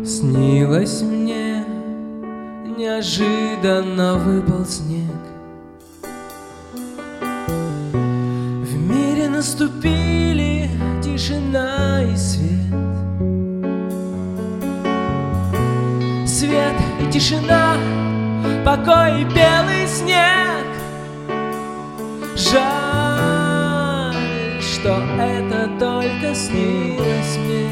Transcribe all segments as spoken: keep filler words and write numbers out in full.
Снилось мне, неожиданно выпал снег. В мире наступили тишина и свет. Свет и тишина, покой и белый снег. Жаль, что это только снилось мне.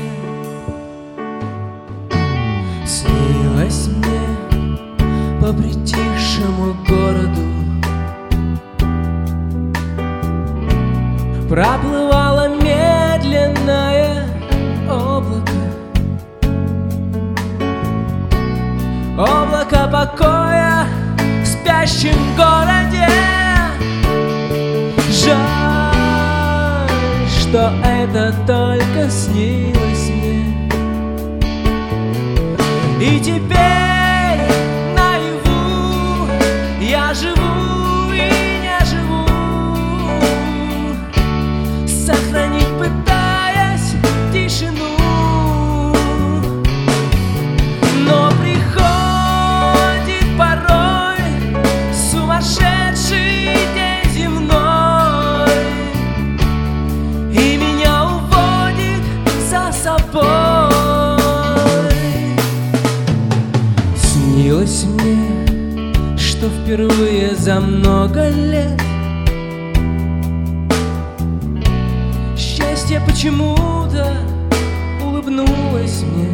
Снилось мне по притихшему городу проплывало медленное облако. Облако покоя в спящем городе. Жаль, что это только снилось мне. И теперь наяву я живу и не живу, сохранить пытаясь тишину. Но приходит порой сумасшедший день земной, и меня уводит за собой. Снилось мне, что впервые за много лет счастье почему-то улыбнулось мне.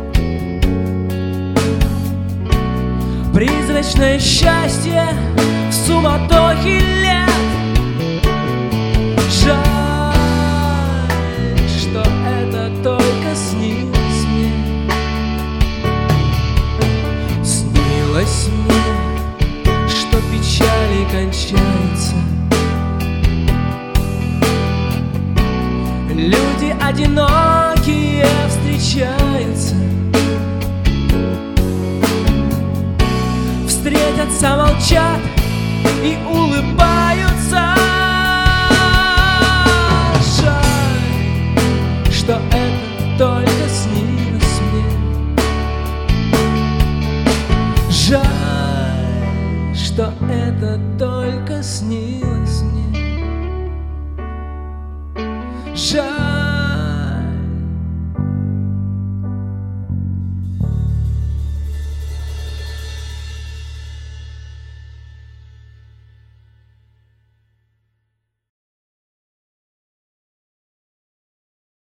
Призрачное счастье в суматохе лет. Жаль, что это только снилось мне. Снилось мне, что печали кончаются. Люди одинокие встречаются, встретятся, молчат и улыбаются.